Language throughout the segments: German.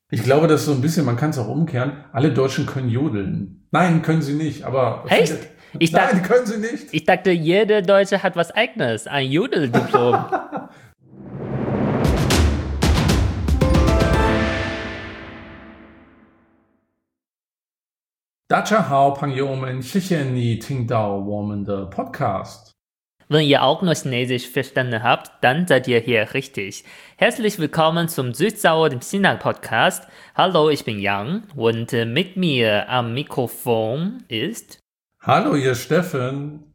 Ich glaube, das ist so ein bisschen, man kann es auch umkehren, alle Deutschen können jodeln. Nein, können sie nicht, aber... Echt? Nein, können sie nicht. Ich dachte, jeder Deutsche hat was Eigenes, ein Jodeldiplom. 大家好，朋友们，谢谢你听到我们的 Podcast. Wenn ihr auch nur Chinesisch verstanden habt, dann seid ihr hier richtig. Herzlich willkommen zum Süßsauer dem China-Podcast. Hallo, ich bin Yang und mit mir am Mikrofon ist... Hallo, ihr Steffen.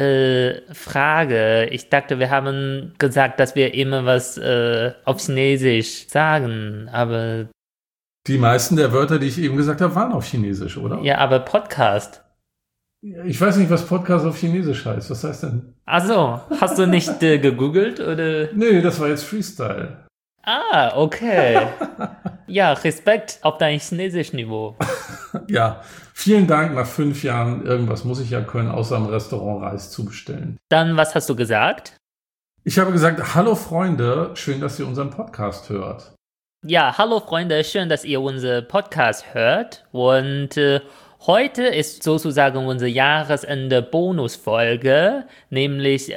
Frage. Ich dachte, wir haben gesagt, dass wir immer was auf Chinesisch sagen, aber... Die meisten der Wörter, die ich eben gesagt habe, waren auf Chinesisch, oder? Ja, aber Podcast. Ich weiß nicht, was Podcast auf Chinesisch heißt. Was heißt denn? Ach so, hast du nicht gegoogelt, oder? Nee, das war jetzt Freestyle. Ah, okay. Ja, Respekt auf dein Chinesisch-Niveau. Ja, vielen Dank. Nach 5 Jahren, irgendwas muss ich ja können, außer im Restaurant Reis zubestellen. Dann, was hast du gesagt? Ich habe gesagt, hallo Freunde, schön, dass ihr unseren Podcast hört. Ja, hallo Freunde, schön, dass ihr unseren Podcast hört. Und heute ist sozusagen unsere Jahresende-Bonusfolge, nämlich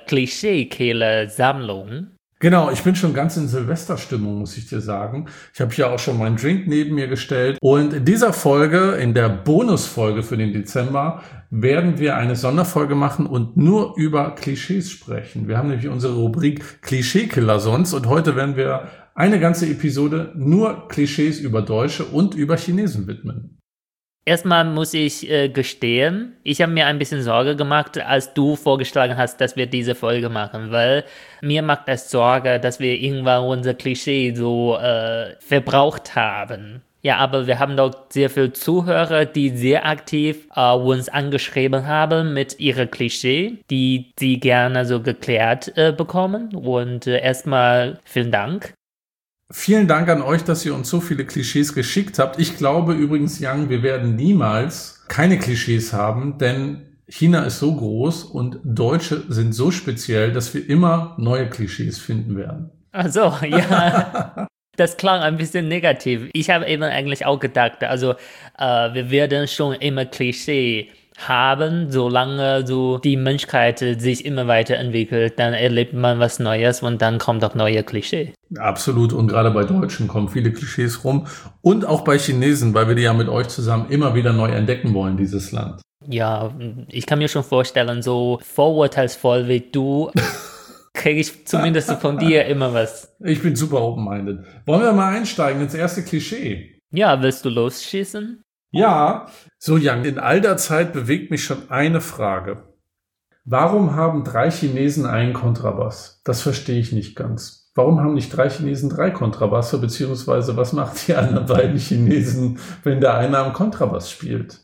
Klischee-Killer-Sammlung. Genau, ich bin schon ganz in Silvesterstimmung, muss ich dir sagen. Ich habe hier auch schon meinen Drink neben mir gestellt. Und in dieser Folge, in der Bonusfolge für den Dezember, werden wir eine Sonderfolge machen und nur über Klischees sprechen. Wir haben nämlich unsere Rubrik Klischee-Killer sonst und heute werden wir eine ganze Episode nur Klischees über Deutsche und über Chinesen widmen. Erstmal muss ich gestehen, ich habe mir ein bisschen Sorge gemacht, als du vorgeschlagen hast, dass wir diese Folge machen, weil mir macht es Sorge, dass wir irgendwann unser Klischee so verbraucht haben. Ja, aber wir haben doch sehr viele Zuhörer, die sehr aktiv uns angeschrieben haben mit ihren Klischee, die sie gerne so geklärt bekommen. Und erstmal vielen Dank. Vielen Dank an euch, dass ihr uns so viele Klischees geschickt habt. Ich glaube übrigens, Yang, wir werden niemals keine Klischees haben, denn China ist so groß und Deutsche sind so speziell, dass wir immer neue Klischees finden werden. Ach so, ja. Das klang ein bisschen negativ. Ich habe eben eigentlich auch gedacht, also wir werden schon immer Klischee haben, solange so die Menschheit sich immer weiterentwickelt, dann erlebt man was Neues und dann kommt auch neue Klischee. Absolut, und gerade bei Deutschen kommen viele Klischees rum und auch bei Chinesen, weil wir die ja mit euch zusammen immer wieder neu entdecken wollen, dieses Land. Ja, ich kann mir schon vorstellen, so vorurteilsvoll wie du kriege ich zumindest von dir immer was. Ich bin super open-minded. Wollen wir mal einsteigen ins erste Klischee? Ja, willst du losschießen? Ja, so Yang, in all der Zeit bewegt mich schon eine Frage. Warum haben 3 Chinesen einen Kontrabass? Das verstehe ich nicht ganz. Warum haben nicht 3 Chinesen 3 Kontrabasse, beziehungsweise was machen die anderen beiden Chinesen, wenn der eine am Kontrabass spielt?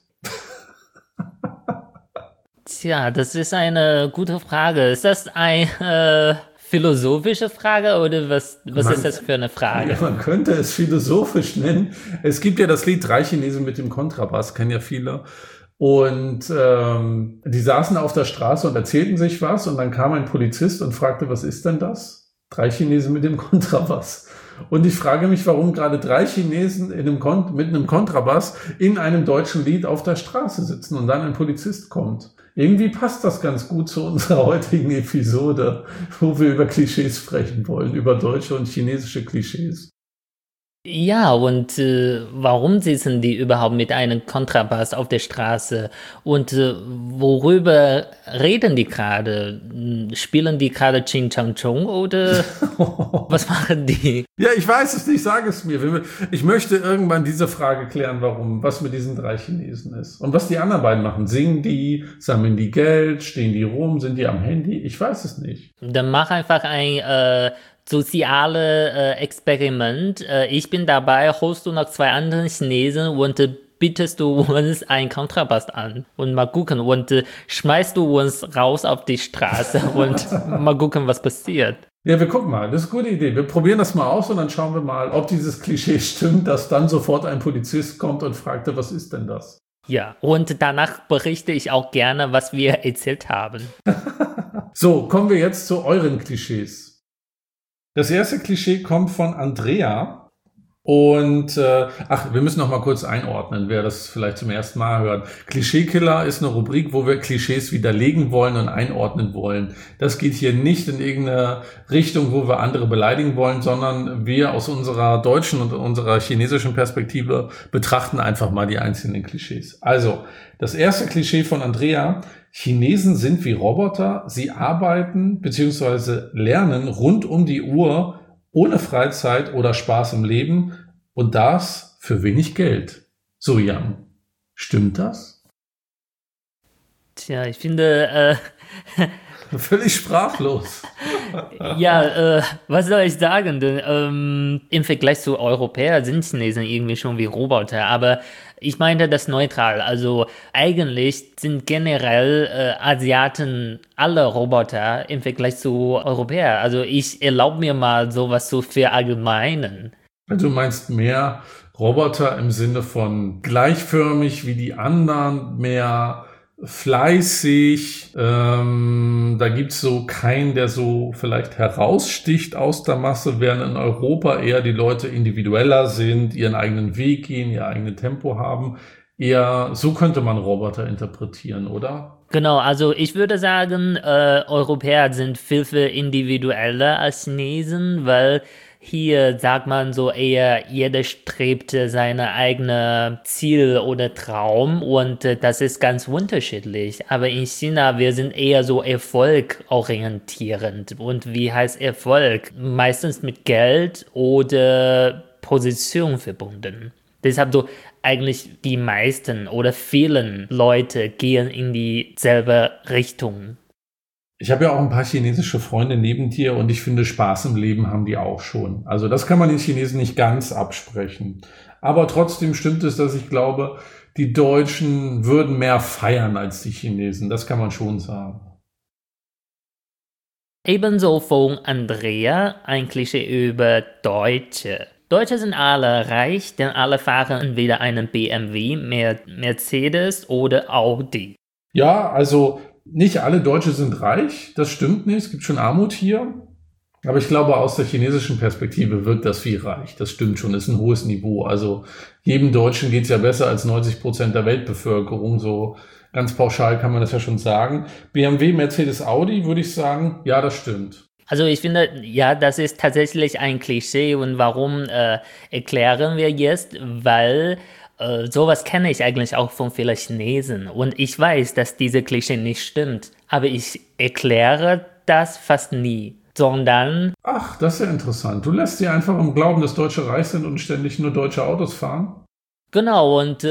Tja, das ist eine gute Frage. Ist das eine philosophische Frage oder was ist das für eine Frage? Ja, man könnte es philosophisch nennen. Es gibt ja das Lied 3 Chinesen mit dem Kontrabass, kennen ja viele. Und die saßen auf der Straße und erzählten sich was und dann kam ein Polizist und fragte, was ist denn das? 3 Chinesen mit dem Kontrabass. Und ich frage mich, warum gerade 3 Chinesen mit einem Kontrabass in einem deutschen Lied auf der Straße sitzen und dann ein Polizist kommt. Irgendwie passt das ganz gut zu unserer heutigen Episode, wo wir über Klischees sprechen wollen, über deutsche und chinesische Klischees. Ja, und warum sitzen die überhaupt mit einem Kontrabass auf der Straße? Und worüber reden die gerade? Spielen die gerade Ching Chang Chung oder was machen die? Ja, ich weiß es nicht, sag es mir. Ich möchte irgendwann diese Frage klären, was mit diesen 3 Chinesen ist. Und was die anderen beiden machen. Singen die, sammeln die Geld, stehen die rum, sind die am Handy? Ich weiß es nicht. Dann mach einfach ein soziale Experiment. Ich bin dabei, holst du noch 2 andere Chinesen und bietest du uns einen Kontrabass an und mal gucken und schmeißt du uns raus auf die Straße und mal gucken, was passiert. Ja, wir gucken mal. Das ist eine gute Idee. Wir probieren das mal aus und dann schauen wir mal, ob dieses Klischee stimmt, dass dann sofort ein Polizist kommt und fragte, was ist denn das? Ja, und danach berichte ich auch gerne, was wir erzählt haben. So, kommen wir jetzt zu euren Klischees. Das erste Klischee kommt von Andrea Und wir müssen noch mal kurz einordnen, wer das vielleicht zum ersten Mal hört. Klischeekiller ist eine Rubrik, wo wir Klischees widerlegen wollen und einordnen wollen. Das geht hier nicht in irgendeine Richtung, wo wir andere beleidigen wollen, sondern wir aus unserer deutschen und unserer chinesischen Perspektive betrachten einfach mal die einzelnen Klischees. Also, das erste Klischee von Andrea: Chinesen sind wie Roboter. Sie arbeiten bzw. lernen rund um die Uhr, ohne Freizeit oder Spaß im Leben, und das für wenig Geld. So, Jan, stimmt das? Tja, ich finde, Völlig sprachlos. ja, was soll ich sagen? Denn, im Vergleich zu Europäern sind Chinesen irgendwie schon wie Roboter, aber ich meinte das neutral. Also eigentlich sind generell Asiaten alle Roboter im Vergleich zu Europäern. Also ich erlaube mir mal sowas zu verallgemeinern. Also du meinst mehr Roboter im Sinne von gleichförmig wie die anderen, mehr fleißig. Da gibt's so keinen, der so vielleicht heraussticht aus der Masse, während in Europa eher die Leute individueller sind, ihren eigenen Weg gehen, ihr eigenes Tempo haben. Eher so könnte man Roboter interpretieren, oder? Genau, also ich würde sagen, Europäer sind viel, viel individueller als Chinesen, weil hier sagt man so eher, jeder strebt seine eigene Ziel oder Traum und das ist ganz unterschiedlich. Aber in China, wir sind eher so erfolgorientierend. Und wie heißt Erfolg? Meistens mit Geld oder Position verbunden. Deshalb so eigentlich die meisten oder vielen Leute gehen in dieselbe Richtung. Ich habe ja auch ein paar chinesische Freunde neben dir und ich finde, Spaß im Leben haben die auch schon. Also das kann man den Chinesen nicht ganz absprechen. Aber trotzdem stimmt es, dass ich glaube, die Deutschen würden mehr feiern als die Chinesen. Das kann man schon sagen. Ebenso von Andrea ein Klischee über Deutsche. Deutsche sind alle reich, denn alle fahren entweder einen BMW, Mercedes oder Audi. Ja, also nicht alle Deutsche sind reich, das stimmt nicht, es gibt schon Armut hier, aber ich glaube, aus der chinesischen Perspektive wirkt das wie reich, das stimmt schon, ist ein hohes Niveau, also jedem Deutschen geht's ja besser als 90% der Weltbevölkerung, so ganz pauschal kann man das ja schon sagen. BMW, Mercedes, Audi, würde ich sagen, ja, das stimmt. Also ich finde, ja, das ist tatsächlich ein Klischee und warum erklären wir jetzt, weil sowas kenne ich eigentlich auch von vielen Chinesen und ich weiß, dass diese Klischee nicht stimmt, aber ich erkläre das fast nie, sondern... Ach, das ist ja interessant. Du lässt sie einfach im Glauben, dass Deutsche reich sind und ständig nur deutsche Autos fahren? Genau, und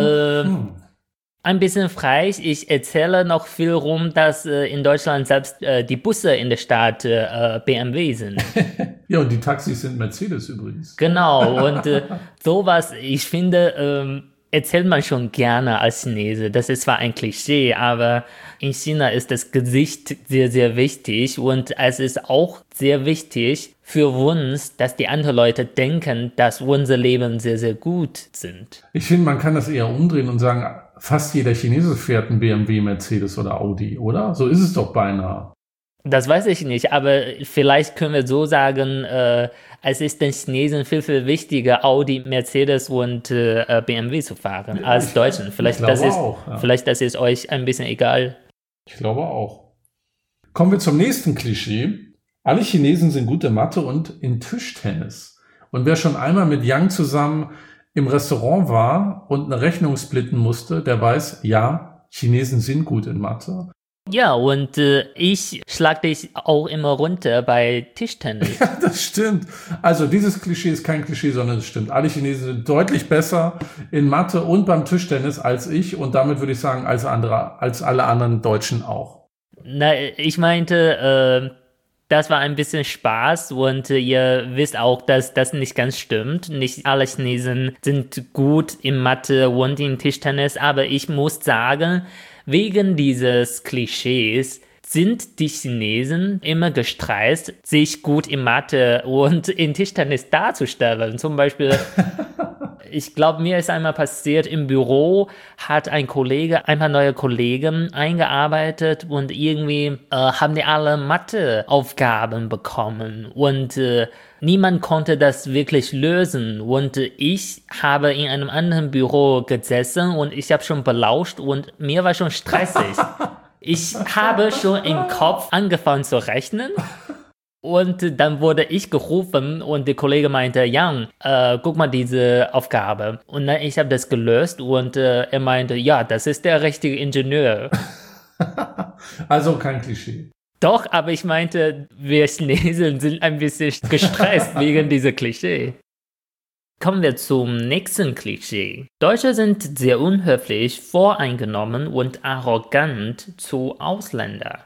ein bisschen frei, ich erzähle noch viel rum, dass in Deutschland selbst die Busse in der Stadt BMW sind. Ja, und die Taxis sind Mercedes übrigens. Genau, und sowas, ich finde, erzählt man schon gerne als Chinese. Das ist zwar ein Klischee, aber in China ist das Gesicht sehr, sehr wichtig und es ist auch sehr wichtig für uns, dass die anderen Leute denken, dass unser Leben sehr, sehr gut sind. Ich finde, man kann das eher umdrehen und sagen, fast jeder Chinese fährt ein BMW, Mercedes oder Audi, oder? So ist es doch beinahe. Das weiß ich nicht, aber vielleicht können wir so sagen, es ist den Chinesen viel, viel wichtiger, Audi, Mercedes und BMW zu fahren als Deutschen. Vielleicht das ist euch ein bisschen egal. Ich glaube auch. Kommen wir zum nächsten Klischee. Alle Chinesen sind gut in Mathe und in Tischtennis. Und wer schon einmal mit Yang zusammen im Restaurant war und eine Rechnung splitten musste, der weiß, ja, Chinesen sind gut in Mathe. Ja, und ich schlag dich auch immer runter bei Tischtennis. Ja, das stimmt. Also dieses Klischee ist kein Klischee, sondern es stimmt. Alle Chinesen sind deutlich besser in Mathe und beim Tischtennis als ich und damit würde ich sagen, als alle anderen Deutschen auch. Na, ich meinte, das war ein bisschen Spaß und ihr wisst auch, dass das nicht ganz stimmt. Nicht alle Chinesen sind gut in Mathe und in Tischtennis, aber ich muss sagen, wegen dieses Klischees sind die Chinesen immer gestresst, sich gut in Mathe und in Tischtennis darzustellen. Zum Beispiel, Ich glaube, mir ist einmal passiert, im Büro hat ein Kollege ein paar neue Kollegen eingearbeitet und irgendwie haben die alle Matheaufgaben bekommen und niemand konnte das wirklich lösen. Und ich habe in einem anderen Büro gesessen und ich habe schon belauscht und mir war schon stressig. Ich habe schon im Kopf angefangen zu rechnen. Und dann wurde ich gerufen und der Kollege meinte, Jan, guck mal diese Aufgabe. Und dann ich habe das gelöst und er meinte, ja, das ist der richtige Ingenieur. Also kein Klischee. Doch, aber ich meinte, wir Chinesen sind ein bisschen gestresst wegen dieser Klischee. Kommen wir zum nächsten Klischee. Deutsche sind sehr unhöflich, voreingenommen und arrogant zu Ausländern.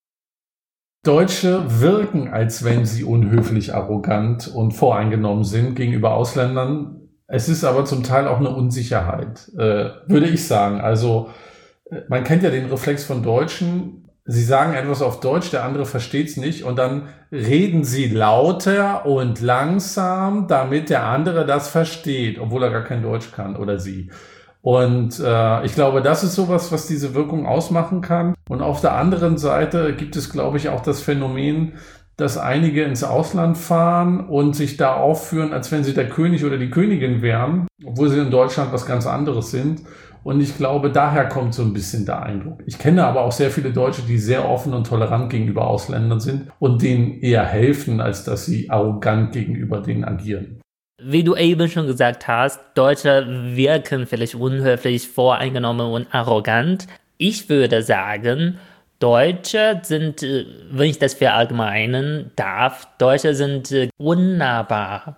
Deutsche wirken, als wenn sie unhöflich, arrogant und voreingenommen sind gegenüber Ausländern. Es ist aber zum Teil auch eine Unsicherheit, würde ich sagen. Also man kennt ja den Reflex von Deutschen. Sie sagen etwas auf Deutsch, der andere versteht es nicht und dann reden sie lauter und langsam, damit der andere das versteht, obwohl er gar kein Deutsch kann oder sie. Und ich glaube, das ist sowas, was diese Wirkung ausmachen kann. Und auf der anderen Seite gibt es, glaube ich, auch das Phänomen, dass einige ins Ausland fahren und sich da aufführen, als wenn sie der König oder die Königin wären, obwohl sie in Deutschland was ganz anderes sind. Und ich glaube, daher kommt so ein bisschen der Eindruck. Ich kenne aber auch sehr viele Deutsche, die sehr offen und tolerant gegenüber Ausländern sind und denen eher helfen, als dass sie arrogant gegenüber denen agieren. Wie du eben schon gesagt hast, Deutsche wirken vielleicht unhöflich, voreingenommen und arrogant. Ich würde sagen, Deutsche sind, wenn ich das verallgemeinern darf, Deutsche sind unnahbar.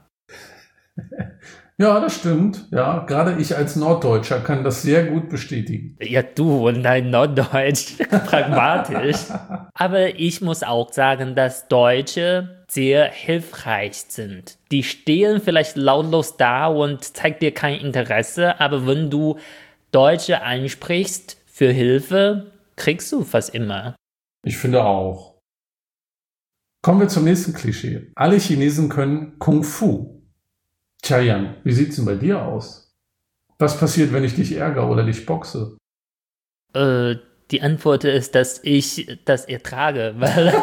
Ja, das stimmt. Ja, gerade ich als Norddeutscher kann das sehr gut bestätigen. Ja, du und dein Norddeutsch, pragmatisch. Aber ich muss auch sagen, dass Deutsche sehr hilfreich sind. Die stehen vielleicht lautlos da und zeigen dir kein Interesse, aber wenn du Deutsche ansprichst für Hilfe, kriegst du fast immer. Ich finde auch. Kommen wir zum nächsten Klischee. Alle Chinesen können Kung Fu. Tja, Jan, wie sieht's denn bei dir aus? Was passiert, wenn ich dich ärgere oder dich boxe? Die Antwort ist, dass ich das ertrage, weil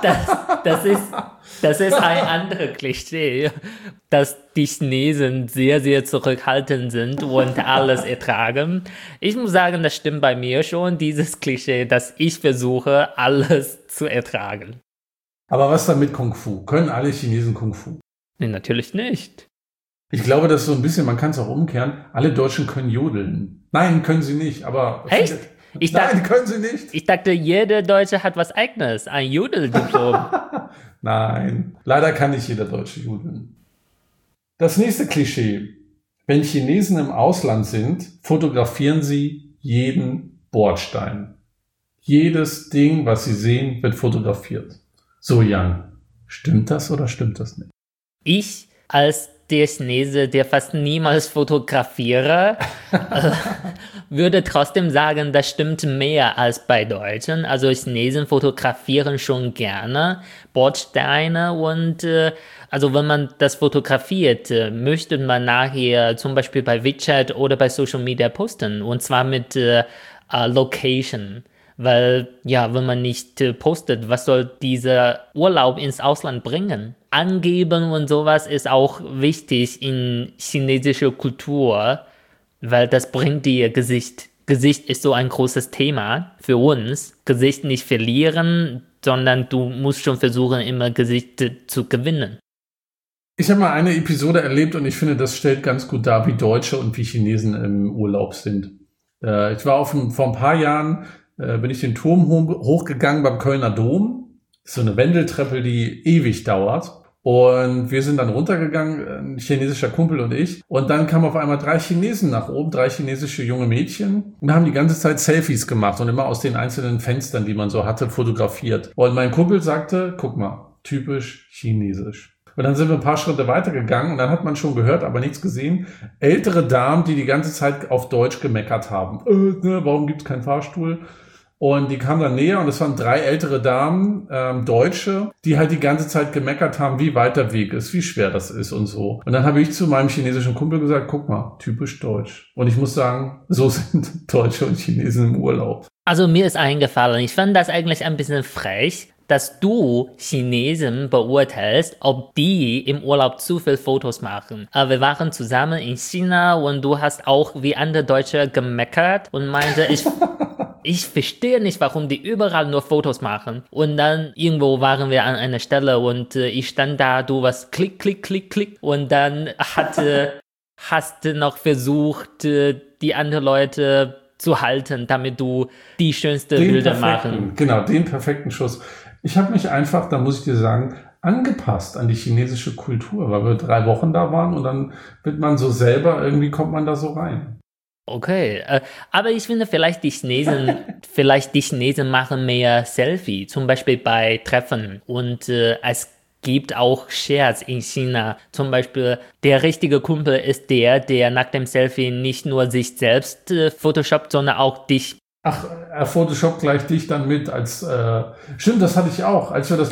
das ist ein anderes Klischee, dass die Chinesen sehr, sehr zurückhaltend sind und alles ertragen. Ich muss sagen, das stimmt bei mir schon, dieses Klischee, dass ich versuche, alles zu ertragen. Aber was dann mit Kung Fu? Können alle Chinesen Kung Fu? Nee, natürlich nicht. Ich glaube, das ist so ein bisschen, man kann es auch umkehren, alle Deutschen können jodeln. Nein, können sie nicht, aber... Echt? Nein, können sie nicht. Ich dachte, jeder Deutsche hat was Eigenes, ein Jodeldiplom. Nein, leider kann nicht jeder Deutsche jodeln. Das nächste Klischee. Wenn Chinesen im Ausland sind, fotografieren sie jeden Bordstein. Jedes Ding, was sie sehen, wird fotografiert. So, Jan, stimmt das oder stimmt das nicht? Ich als der Chinese, der fast niemals fotografiere, würde trotzdem sagen, das stimmt mehr als bei Deutschen. Also Chinesen fotografieren schon gerne Bordsteine und also wenn man das fotografiert, möchte man nachher zum Beispiel bei WeChat oder bei Social Media posten und zwar mit Location. Weil, ja, wenn man nicht postet, was soll dieser Urlaub ins Ausland bringen? Angeben und sowas ist auch wichtig in chinesischer Kultur, weil das bringt dir Gesicht. Gesicht ist so ein großes Thema für uns. Gesicht nicht verlieren, sondern du musst schon versuchen, immer Gesicht zu gewinnen. Ich habe mal eine Episode erlebt und ich finde, das stellt ganz gut dar, wie Deutsche und wie Chinesen im Urlaub sind. Ich war vor ein paar Jahren bin ich den Turm hochgegangen beim Kölner Dom. Das ist so eine Wendeltreppe, die ewig dauert. Und wir sind dann runtergegangen, ein chinesischer Kumpel und ich. Und dann kamen auf einmal 3 Chinesen nach oben, 3 chinesische junge Mädchen. Und haben die ganze Zeit Selfies gemacht und immer aus den einzelnen Fenstern, die man so hatte, fotografiert. Und mein Kumpel sagte, guck mal, typisch chinesisch. Und dann sind wir ein paar Schritte weitergegangen und dann hat man schon gehört, aber nichts gesehen. Ältere Damen, die die ganze Zeit auf Deutsch gemeckert haben. Warum gibt's keinen Fahrstuhl? Und die kamen dann näher und es waren 3 ältere Damen, Deutsche, die halt die ganze Zeit gemeckert haben, wie weit der Weg ist, wie schwer das ist und so. Und dann habe ich zu meinem chinesischen Kumpel gesagt, guck mal, typisch deutsch. Und ich muss sagen, so sind Deutsche und Chinesen im Urlaub. Also mir ist eingefallen, ich fand das eigentlich ein bisschen frech, dass du Chinesen beurteilst, ob die im Urlaub zu viel Fotos machen. Aber wir waren zusammen in China und du hast auch wie andere Deutsche gemeckert und meinte, ich verstehe nicht, warum die überall nur Fotos machen. Und dann irgendwo waren wir an einer Stelle und ich stand da, du warst klick, klick, klick, klick. Und dann hast du noch versucht, die anderen Leute zu halten, damit du die schönste Bilder machen. Genau, den perfekten Schuss. Ich habe mich einfach, da muss ich dir sagen, angepasst an die chinesische Kultur, weil wir 3 Wochen da waren und dann wird man so selber, irgendwie kommt man da so rein. Okay, aber ich finde vielleicht die Chinesen machen mehr Selfie, zum Beispiel bei Treffen. Und es gibt auch Shares in China. Zum Beispiel, der richtige Kumpel ist der nach dem Selfie nicht nur sich selbst photoshoppt, sondern auch dich. Ach, er photoshoppt gleich dich dann mit als, stimmt, das hatte ich auch. Als wir das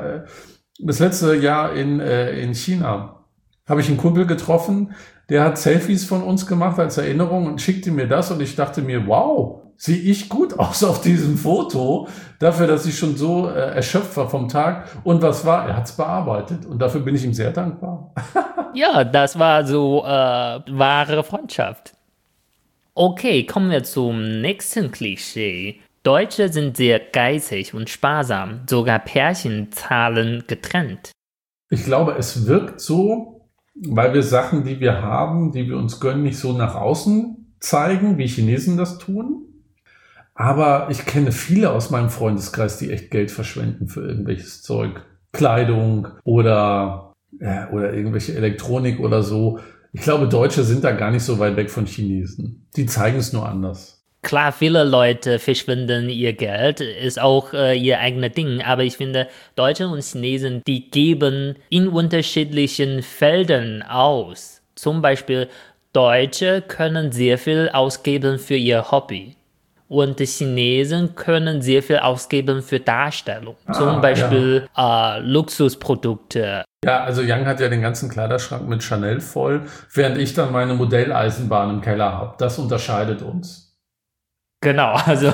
letzte Jahr in China, habe ich einen Kumpel getroffen, der hat Selfies von uns gemacht als Erinnerung und schickte mir das und ich dachte mir, wow, sehe ich gut aus auf diesem Foto, dafür, dass ich schon so erschöpft war vom Tag. Und was war? Er hat es bearbeitet und dafür bin ich ihm sehr dankbar. Ja, das war so wahre Freundschaft. Okay, kommen wir zum nächsten Klischee. Deutsche sind sehr geizig und sparsam, sogar Pärchen zahlen getrennt. Ich glaube, es wirkt so, weil wir Sachen, die wir haben, die wir uns gönnen, nicht so nach außen zeigen, wie Chinesen das tun. Aber ich kenne viele aus meinem Freundeskreis, die echt Geld verschwenden für irgendwelches Zeug. Kleidung oder irgendwelche Elektronik oder so. Ich glaube, Deutsche sind da gar nicht so weit weg von Chinesen. Die zeigen es nur anders. Klar, viele Leute verschwenden ihr Geld, ist auch ihr eigenes Ding, aber ich finde, Deutsche und Chinesen, die geben in unterschiedlichen Feldern aus. Zum Beispiel, Deutsche können sehr viel ausgeben für ihr Hobby. Und die Chinesen können sehr viel ausgeben für Darstellung. Zum Beispiel Luxusprodukte. Ja, also Yang hat ja den ganzen Kleiderschrank mit Chanel voll, während ich dann meine Modelleisenbahn im Keller habe. Das unterscheidet uns. Genau, also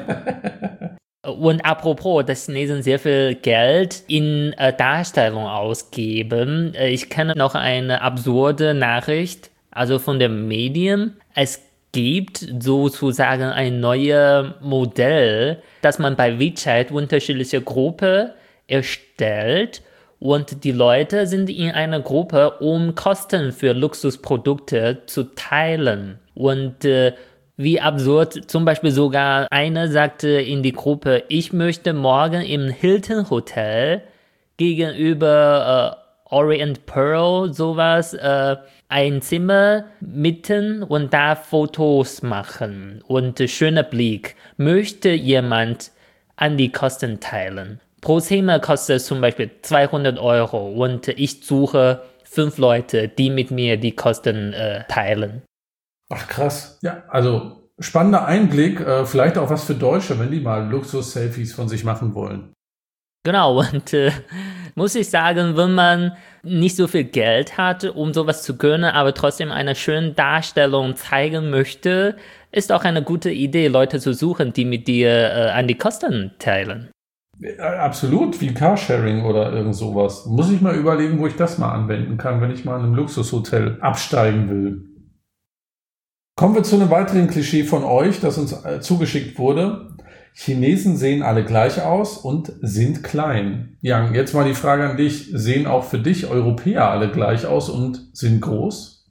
und apropos, dass Chinesen sehr viel Geld in Darstellung ausgeben. Ich kenne noch eine absurde Nachricht, also von den Medien. Es gibt sozusagen ein neues Modell, das man bei WeChat unterschiedliche Gruppen erstellt und die Leute sind in einer Gruppe, um Kosten für Luxusprodukte zu teilen. Und wie absurd, zum Beispiel sogar einer sagte in die Gruppe, ich möchte morgen im Hilton Hotel gegenüber Orient Pearl sowas ein Zimmer mieten und da Fotos machen und schöner Blick. Möchte jemand an die Kosten teilen? Pro Zimmer kostet es zum Beispiel 200 Euro und ich suche 5 Leute, die mit mir die Kosten teilen. Ach krass. Ja, also spannender Einblick, vielleicht auch was für Deutsche, wenn die mal Luxus-Selfies von sich machen wollen. Genau, und muss ich sagen, wenn man nicht so viel Geld hat, um sowas zu können, aber trotzdem eine schöne Darstellung zeigen möchte, ist auch eine gute Idee, Leute zu suchen, die mit dir an die Kosten teilen. Absolut, wie Carsharing oder irgend sowas. Muss ich mal überlegen, wo ich das mal anwenden kann, wenn ich mal in einem Luxushotel absteigen will. Kommen wir zu einem weiteren Klischee von euch, das uns zugeschickt wurde. Chinesen sehen alle gleich aus und sind klein. Yang, jetzt mal die Frage an dich. Sehen auch für dich Europäer alle gleich aus und sind groß?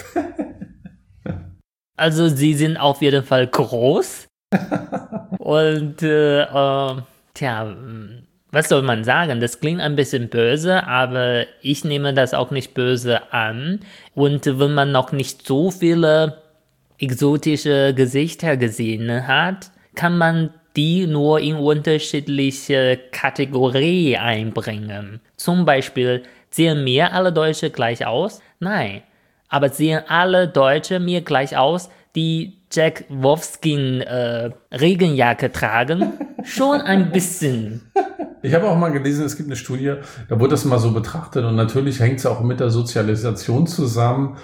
Also sie sind auf jeden Fall groß. Und tja, was soll man sagen? Das klingt ein bisschen böse, aber ich nehme das auch nicht böse an. Und wenn man noch nicht so viele exotische Gesichter gesehen hat, kann man die nur in unterschiedliche Kategorien einbringen. Zum Beispiel, sehen mir alle Deutsche gleich aus? Nein. Aber sehen alle Deutsche mir gleich aus, die Jack Wolfskin Regenjacke tragen? Schon ein bisschen. Ich habe auch mal gelesen, es gibt eine Studie, da wurde das mal so betrachtet und natürlich hängt es auch mit der Sozialisation zusammen.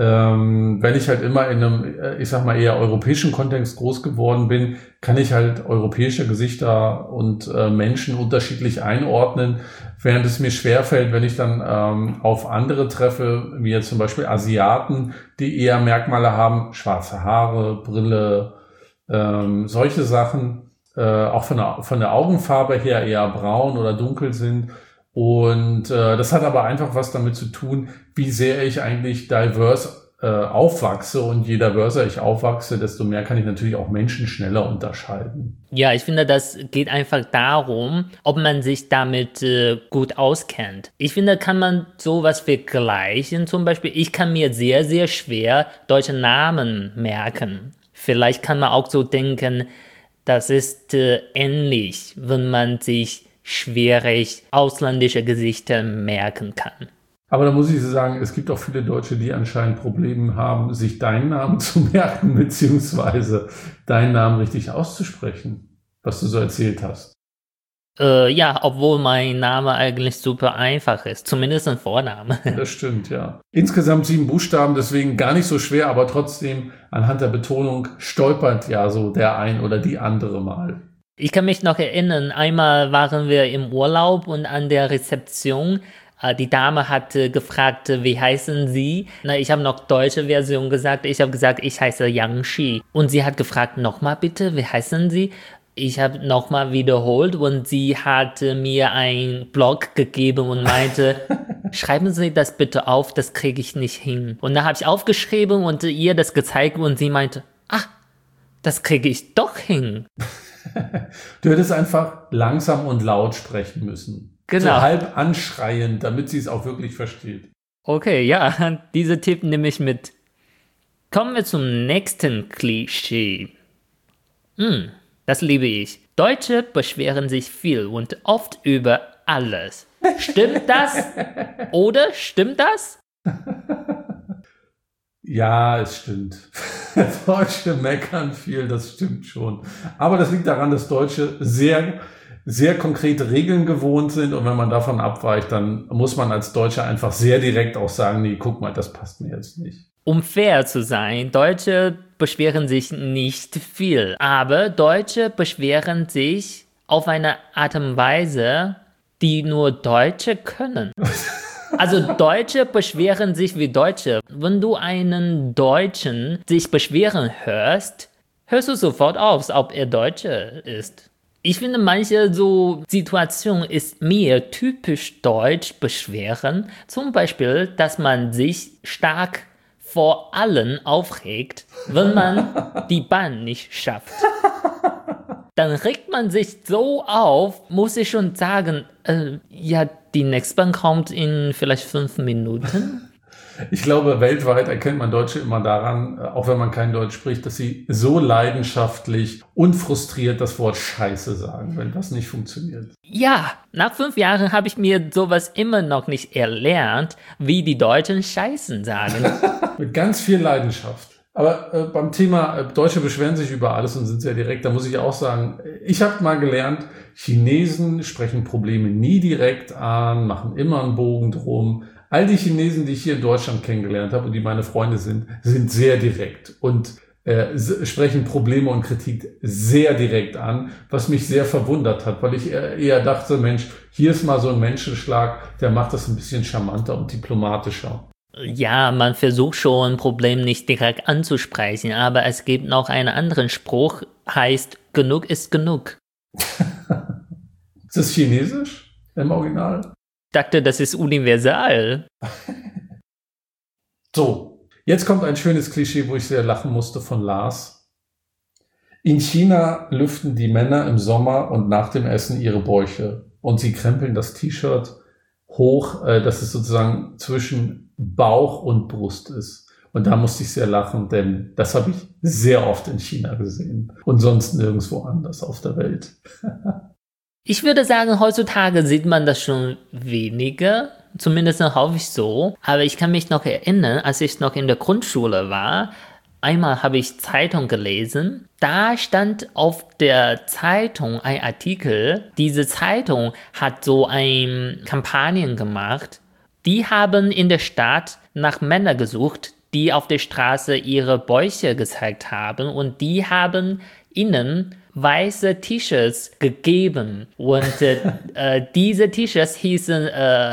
Wenn ich halt immer in einem, ich sag mal, eher europäischen Kontext groß geworden bin, kann ich halt europäische Gesichter und Menschen unterschiedlich einordnen, während es mir schwerfällt, wenn ich dann auf andere treffe, wie jetzt zum Beispiel Asiaten, die eher Merkmale haben, schwarze Haare, Brille, solche Sachen, auch von der Augenfarbe her eher braun oder dunkel sind. Und das hat aber einfach was damit zu tun, wie sehr ich eigentlich diverse aufwachse. Und je diverser ich aufwachse, desto mehr kann ich natürlich auch Menschen schneller unterscheiden. Ja, ich finde, das geht einfach darum, ob man sich damit gut auskennt. Ich finde, kann man sowas vergleichen. Zum Beispiel, ich kann mir sehr, sehr schwer deutsche Namen merken. Vielleicht kann man auch so denken, das ist ähnlich, wenn man sich schwierig ausländische Gesichter merken kann. Aber da muss ich sagen, es gibt auch viele Deutsche, die anscheinend Probleme haben, sich deinen Namen zu merken, beziehungsweise deinen Namen richtig auszusprechen, was du so erzählt hast. Ja, obwohl mein Name eigentlich super einfach ist, zumindest ein Vorname. Das stimmt, ja. Insgesamt 7 Buchstaben, deswegen gar nicht so schwer, aber trotzdem anhand der Betonung stolpert ja so der ein oder die andere mal. Ich kann mich noch erinnern, einmal waren wir im Urlaub und an der Rezeption, die Dame hat gefragt, wie heißen Sie? Ich habe noch deutsche Version gesagt, ich habe gesagt, ich heiße Yang Shi. Und sie hat gefragt, nochmal bitte, wie heißen Sie? Ich habe nochmal wiederholt und sie hat mir einen Blog gegeben und meinte, schreiben Sie das bitte auf, das kriege ich nicht hin. Und da habe ich aufgeschrieben und ihr das gezeigt und sie meinte, das kriege ich doch hin. Du hättest einfach langsam und laut sprechen müssen. Genau. So halb anschreien, damit sie es auch wirklich versteht. Okay, ja, diese Tipp nehme ich mit. Kommen wir zum nächsten Klischee. Das liebe ich. Deutsche beschweren sich viel und oft über alles. Stimmt das? Oder stimmt das? Ja, es stimmt. Deutsche meckern viel, das stimmt schon. Aber das liegt daran, dass Deutsche sehr, sehr konkrete Regeln gewohnt sind und wenn man davon abweicht, dann muss man als Deutscher einfach sehr direkt auch sagen, nee, guck mal, das passt mir jetzt nicht. Um fair zu sein, Deutsche beschweren sich nicht viel, aber Deutsche beschweren sich auf eine Art und Weise, die nur Deutsche können. Also Deutsche beschweren sich wie Deutsche. Wenn du einen Deutschen sich beschweren hörst du sofort auf, ob er Deutsche ist. Ich finde, manche so Situationen ist mir typisch deutsch beschweren. Zum Beispiel, dass man sich stark vor allen aufregt, wenn man die Bahn nicht schafft. Dann regt man sich so auf, muss ich schon sagen, ja, die nächste Bahn kommt in vielleicht 5 Minuten. Ich glaube, weltweit erkennt man Deutsche immer daran, auch wenn man kein Deutsch spricht, dass sie so leidenschaftlich und frustriert das Wort Scheiße sagen, wenn das nicht funktioniert. Ja, nach 5 Jahren habe ich mir sowas immer noch nicht erlernt, wie die Deutschen Scheißen sagen. Mit ganz viel Leidenschaft. Aber beim Thema Deutsche beschweren sich über alles und sind sehr direkt, da muss ich auch sagen, ich habe mal gelernt, Chinesen sprechen Probleme nie direkt an, machen immer einen Bogen drum. All die Chinesen, die ich hier in Deutschland kennengelernt habe und die meine Freunde sind sehr direkt und sprechen Probleme und Kritik sehr direkt an, was mich sehr verwundert hat, weil ich eher dachte, Mensch, hier ist mal so ein Menschenschlag, der macht das ein bisschen charmanter und diplomatischer. Ja, man versucht schon, ein Problem nicht direkt anzusprechen, aber es gibt noch einen anderen Spruch, heißt, genug ist genug. Ist das Chinesisch im Original? Ich dachte, das ist universal. So, jetzt kommt ein schönes Klischee, wo ich sehr lachen musste von Lars. In China lüften die Männer im Sommer und nach dem Essen ihre Bäuche und sie krempeln das T-Shirt hoch, dass es sozusagen zwischen Bauch und Brust ist. Und da musste ich sehr lachen, denn das habe ich sehr oft in China gesehen und sonst nirgendwo anders auf der Welt. Ich würde sagen, heutzutage sieht man das schon weniger, zumindest hoffe ich so. Aber ich kann mich noch erinnern, als ich noch in der Grundschule war, Einmal habe ich Zeitung gelesen, da stand auf der Zeitung ein Artikel, diese Zeitung hat so eine Kampagne gemacht, die haben in der Stadt nach Männern gesucht, die auf der Straße ihre Bäuche gezeigt haben und die haben ihnen weiße T-Shirts gegeben und diese T-Shirts hießen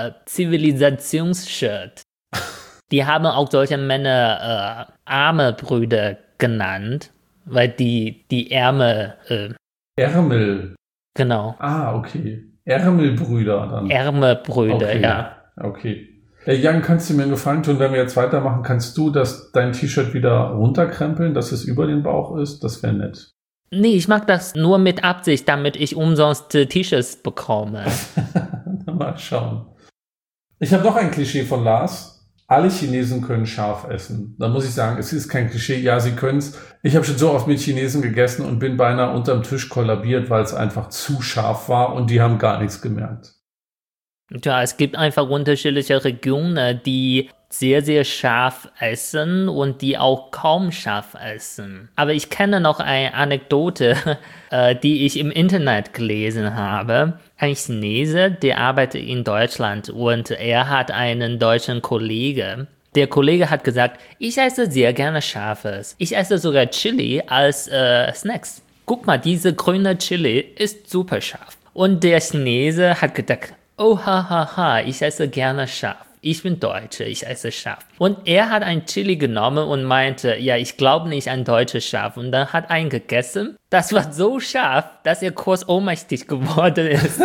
Zivilisationsshirt. Die haben auch solche Männer arme Brüder genannt, weil die Ärmel. Ärmel. Genau. Ah, okay. Ärmelbrüder dann. Ärmelbrüder, okay. ja. Okay. Jan, kannst du mir einen Gefallen tun, wenn wir jetzt weitermachen, kannst du dein T-Shirt wieder runterkrempeln, dass es über den Bauch ist? Das wäre nett. Nee, ich mag das nur mit Absicht, damit ich umsonst T-Shirts bekomme. Mal schauen. Ich habe noch ein Klischee von Lars. Alle Chinesen können scharf essen. Da muss ich sagen, es ist kein Klischee. Ja, sie können es. Ich habe schon so oft mit Chinesen gegessen und bin beinahe unterm Tisch kollabiert, weil es einfach zu scharf war und die haben gar nichts gemerkt. Ja, es gibt einfach unterschiedliche Regionen, die sehr, sehr scharf essen und die auch kaum scharf essen. Aber ich kenne noch eine Anekdote, die ich im Internet gelesen habe. Ein Chinese, der arbeitet in Deutschland und er hat einen deutschen Kollegen. Der Kollege hat gesagt, ich esse sehr gerne Scharfes. Ich esse sogar Chili als Snacks. Guck mal, diese grüne Chili ist super scharf. Und der Chinese hat gedacht, oh, hahaha, ich esse gerne scharf. Ich bin Deutscher, ich esse scharf. Und er hat ein Chili genommen und meinte, ja, ich glaube nicht an deutsches Scharf. Und dann hat einen gegessen. Das war so scharf, dass er kurz ohnmächtig geworden ist.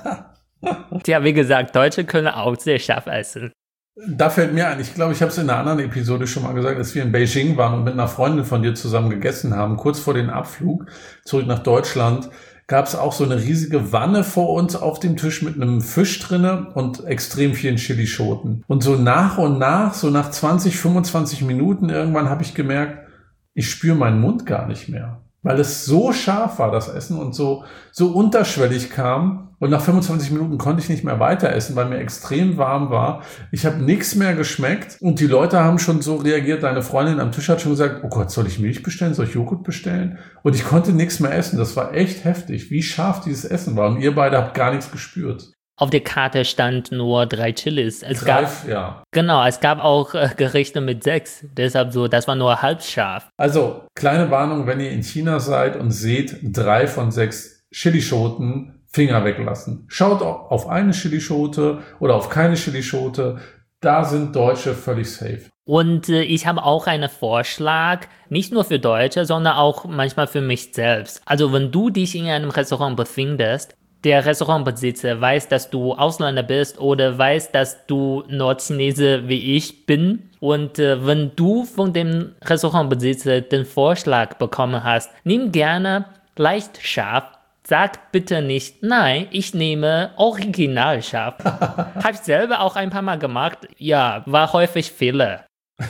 Tja, wie gesagt, Deutsche können auch sehr scharf essen. Da fällt mir ein, ich glaube, ich habe es in einer anderen Episode schon mal gesagt, dass wir in Beijing waren und mit einer Freundin von dir zusammen gegessen haben. Kurz vor dem Abflug zurück nach Deutschland gab es auch so eine riesige Wanne vor uns auf dem Tisch mit einem Fisch drinne und extrem vielen Chilischoten. Und so nach und nach, so nach 20, 25 Minuten irgendwann habe ich gemerkt, ich spüre meinen Mund gar nicht mehr. Weil es so scharf war, das Essen, und so unterschwellig kam. Und nach 25 Minuten konnte ich nicht mehr weiter essen, weil mir extrem warm war. Ich habe nichts mehr geschmeckt und die Leute haben schon so reagiert. Deine Freundin am Tisch hat schon gesagt, oh Gott, soll ich Milch bestellen? Soll ich Joghurt bestellen? Und ich konnte nichts mehr essen. Das war echt heftig, wie scharf dieses Essen war. Und ihr beide habt gar nichts gespürt. Auf der Karte stand nur 3 Chilis. Es gab auch Gerichte mit 6. Deshalb so, das war nur halb scharf. Also, kleine Warnung, wenn ihr in China seid und seht 3 von 6 Chilischoten, Finger weglassen. Schaut auf eine Chilischote oder auf keine Chilischote. Da sind Deutsche völlig safe. Und ich habe auch einen Vorschlag, nicht nur für Deutsche, sondern auch manchmal für mich selbst. Also wenn du dich in einem Restaurant befindest, der Restaurantbesitzer weiß, dass du Ausländer bist oder weiß, dass du Nordchinese wie ich bin. Und wenn du von dem Restaurantbesitzer den Vorschlag bekommen hast, nimm gerne leicht scharf. Sag bitte nicht, nein, ich nehme original scharf. Habe ich selber auch ein paar Mal gemacht. Ja, war häufig Fehler.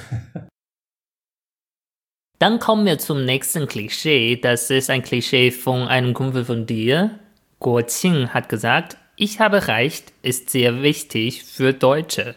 Dann kommen wir zum nächsten Klischee. Das ist ein Klischee von einem Kumpel von dir. Guo Qing hat gesagt, ich habe recht, ist sehr wichtig für Deutsche.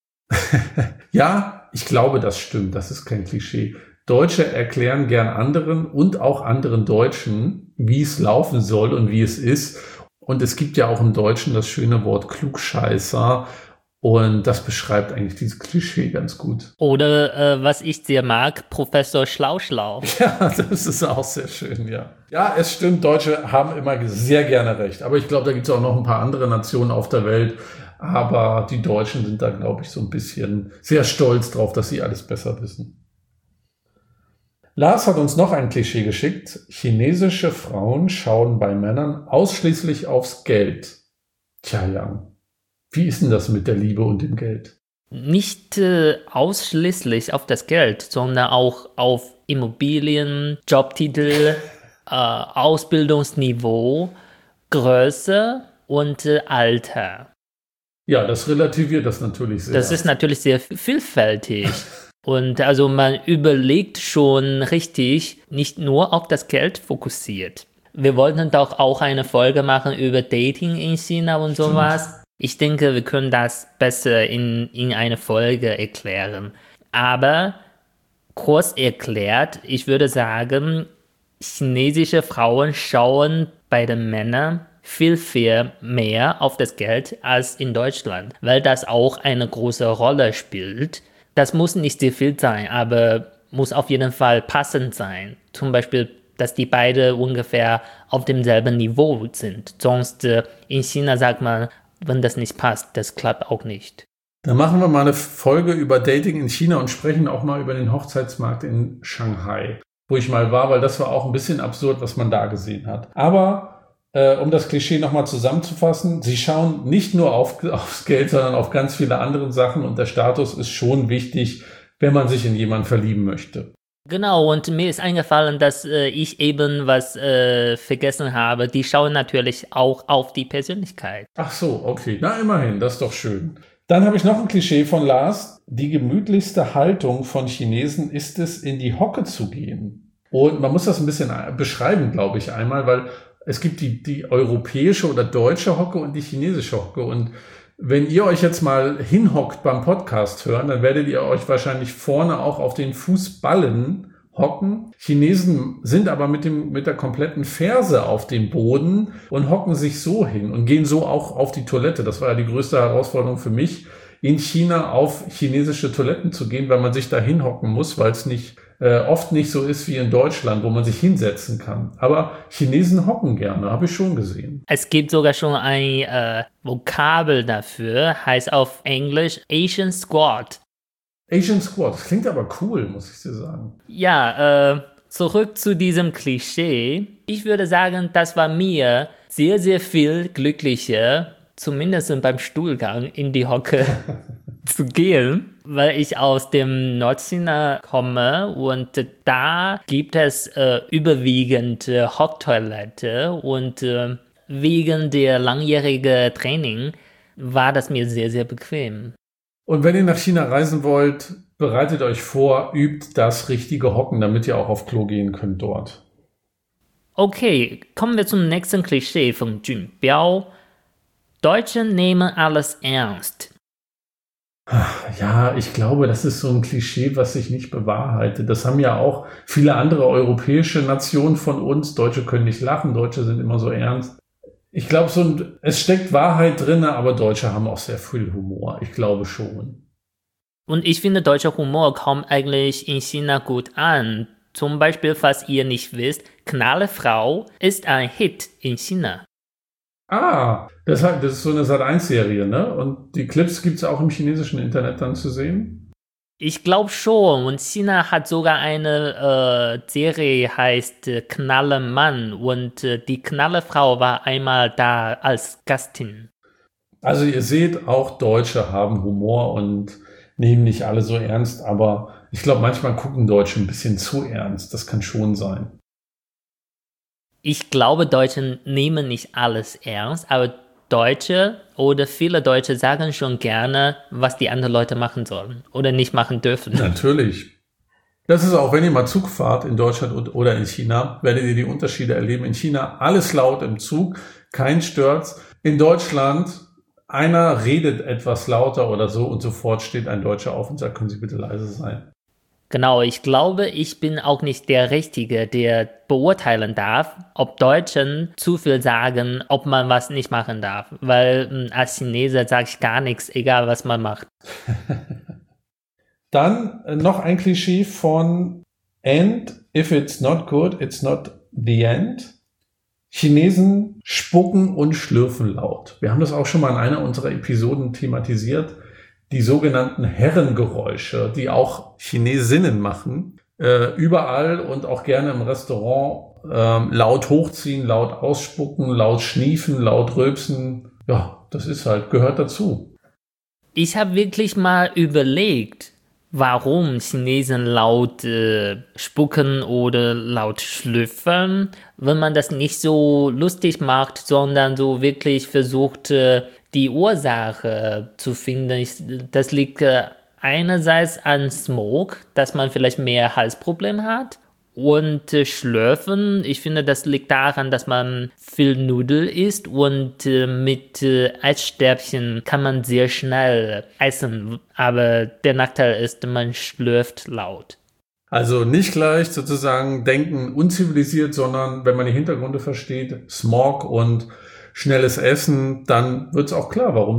Ja, ich glaube, das stimmt. Das ist kein Klischee. Deutsche erklären gern anderen und auch anderen Deutschen, wie es laufen soll und wie es ist. Und es gibt ja auch im Deutschen das schöne Wort Klugscheißer. Und das beschreibt eigentlich dieses Klischee ganz gut. Oder, was ich sehr mag, Professor Schlauschlau. Ja, das ist auch sehr schön, ja. Ja, es stimmt, Deutsche haben immer sehr gerne recht. Aber ich glaube, da gibt es auch noch ein paar andere Nationen auf der Welt. Aber die Deutschen sind da, glaube ich, so ein bisschen sehr stolz drauf, dass sie alles besser wissen. Lars hat uns noch ein Klischee geschickt. Chinesische Frauen schauen bei Männern ausschließlich aufs Geld. Tja, Jan, wie ist denn das mit der Liebe und dem Geld? Nicht ausschließlich auf das Geld, sondern auch auf Immobilien, Jobtitel, Ausbildungsniveau, Größe und Alter. Ja, das relativiert das natürlich sehr. Das ist natürlich sehr vielfältig. Und also man überlegt schon richtig, nicht nur auf das Geld fokussiert. Wir wollten doch auch eine Folge machen über Dating in China und sowas. Ich denke, wir können das besser in eine Folge erklären. Aber Kurz erklärt, ich würde sagen, chinesische Frauen schauen bei den Männern viel mehr auf das Geld als in Deutschland, weil das auch eine große Rolle spielt. Das muss nicht sehr viel sein, aber muss auf jeden Fall passend sein. Zum Beispiel, dass die beide ungefähr auf demselben Niveau sind. Sonst in China sagt man, wenn das nicht passt, das klappt auch nicht. Dann machen wir mal eine Folge über Dating in China und sprechen auch mal über den Hochzeitsmarkt in Shanghai, wo ich mal war, weil das war auch ein bisschen absurd, was man da gesehen hat. Aber um das Klischee nochmal zusammenzufassen, sie schauen nicht nur aufs Geld, sondern auf ganz viele andere Sachen und der Status ist schon wichtig, wenn man sich in jemanden verlieben möchte. Genau, und mir ist eingefallen, dass ich eben was vergessen habe. Die schauen natürlich auch auf die Persönlichkeit. Ach so, okay. Na, immerhin, das ist doch schön. Dann habe ich noch ein Klischee von Lars. Die gemütlichste Haltung von Chinesen ist es, in die Hocke zu gehen. Und man muss das ein bisschen beschreiben, glaube ich, einmal, weil es gibt die europäische oder deutsche Hocke und die chinesische Hocke. Und wenn ihr euch jetzt mal hinhockt beim Podcast hören, dann werdet ihr euch wahrscheinlich vorne auch auf den Fußballen hocken. Chinesen sind aber mit der kompletten Ferse auf dem Boden und hocken sich so hin und gehen so auch auf die Toilette. Das war ja die größte Herausforderung für mich, in China auf chinesische Toiletten zu gehen, weil man sich da hinhocken muss, weil es oft nicht so ist wie in Deutschland, wo man sich hinsetzen kann. Aber Chinesen hocken gerne, habe ich schon gesehen. Es gibt sogar schon ein Vokabel dafür, heißt auf Englisch Asian Squat. Asian Squat, das klingt aber cool, muss ich dir sagen. Ja, zurück zu diesem Klischee. Ich würde sagen, das war mir sehr, sehr viel glücklicher, zumindest beim Stuhlgang in die Hocke zu gehen, weil ich aus dem Nordchina komme und da gibt es überwiegend Hocktoilette und wegen der langjährigen Training war das mir sehr, sehr bequem. Und wenn ihr nach China reisen wollt, bereitet euch vor, übt das richtige Hocken, damit ihr auch auf Klo gehen könnt dort. Okay, kommen wir zum nächsten Klischee von Jun Biao. Deutsche nehmen alles ernst. Ja, ich glaube, das ist so ein Klischee, was sich nicht bewahrheitet. Das haben ja auch viele andere europäische Nationen von uns. Deutsche können nicht lachen, Deutsche sind immer so ernst. Ich glaube, es steckt Wahrheit drin, aber Deutsche haben auch sehr viel Humor. Ich glaube schon. Und ich finde, deutscher Humor kommt eigentlich in China gut an. Zum Beispiel, falls ihr nicht wisst, Knallefrau ist ein Hit in China. Ah, das ist so eine Sat.1-Serie, ne? Und die Clips gibt es auch im chinesischen Internet dann zu sehen? Ich glaube schon. Und China hat sogar eine Serie, heißt Knallemann. Und die Knallefrau war einmal da als Gastin. Also ihr seht, auch Deutsche haben Humor und nehmen nicht alle so ernst. Aber ich glaube, manchmal gucken Deutsche ein bisschen zu ernst. Das kann schon sein. Ich glaube, Deutsche nehmen nicht alles ernst, aber Deutsche oder viele Deutsche sagen schon gerne, was die anderen Leute machen sollen oder nicht machen dürfen. Natürlich. Das ist auch, wenn ihr mal Zug fahrt in Deutschland oder in China, werdet ihr die Unterschiede erleben. In China alles laut im Zug, kein Stört's. In Deutschland, einer redet etwas lauter oder so und sofort steht ein Deutscher auf und sagt, können Sie bitte leise sein. Genau, ich glaube, ich bin auch nicht der Richtige, der beurteilen darf, ob Deutschen zu viel sagen, ob man was nicht machen darf. Weil als Chinese sage ich gar nichts, egal was man macht. Dann noch ein Klischee von "And if it's not good, it's not the end". Chinesen spucken und schlürfen laut. Wir haben das auch schon mal in einer unserer Episoden thematisiert. Die sogenannten Herrengeräusche, die auch Chinesinnen machen, überall und auch gerne im Restaurant laut hochziehen, laut ausspucken, laut schniefen, laut rülpsen. Ja, das ist halt, gehört dazu. Ich habe wirklich mal überlegt, warum Chinesen laut spucken oder laut schlüpfen, wenn man das nicht so lustig macht, sondern so wirklich versucht, die Ursache zu finden. Das liegt einerseits an Smoke, dass man vielleicht mehr Halsprobleme hat. Und Schlürfen, ich finde, das liegt daran, dass man viel Nudel isst und mit Eisstäbchen kann man sehr schnell essen. Aber der Nachteil ist, man schlürft laut. Also nicht gleich sozusagen denken unzivilisiert, sondern wenn man die Hintergründe versteht, Smog und schnelles Essen, dann wird es auch klar, warum